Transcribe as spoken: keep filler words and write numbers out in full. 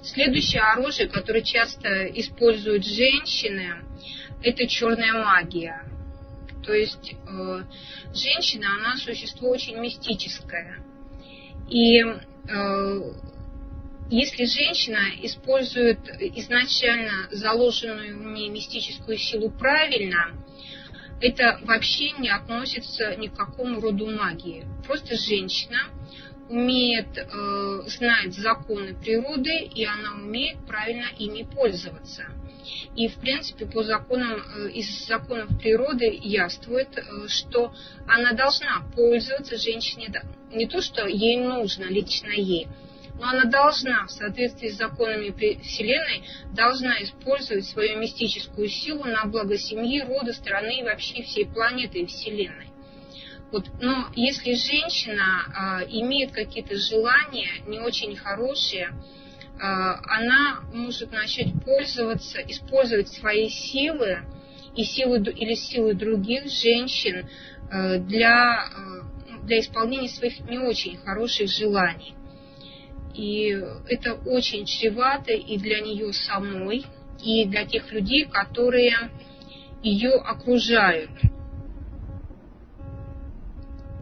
Следующее оружие, которое часто используют женщины, это черная магия. То есть э, женщина, она существо очень мистическое. И э, если женщина использует изначально заложенную в ней мистическую силу правильно, это вообще не относится ни к какому роду магии. Просто женщина умеет, э, знать законы природы, и она умеет правильно ими пользоваться. И, в принципе, по законам, э, из законов природы явствует, э, что она должна пользоваться женщине, не то, что ей нужно, лично ей, но она должна, в соответствии с законами Вселенной, должна использовать свою мистическую силу на благо семьи, рода, страны и вообще всей планеты и Вселенной. Вот. Но если женщина э, имеет какие-то желания не очень хорошие, э, она может начать пользоваться, использовать свои силы и силы, или силы других женщин э, для, э, для исполнения своих не очень хороших желаний. И это очень чревато и для нее самой, и для тех людей, которые ее окружают.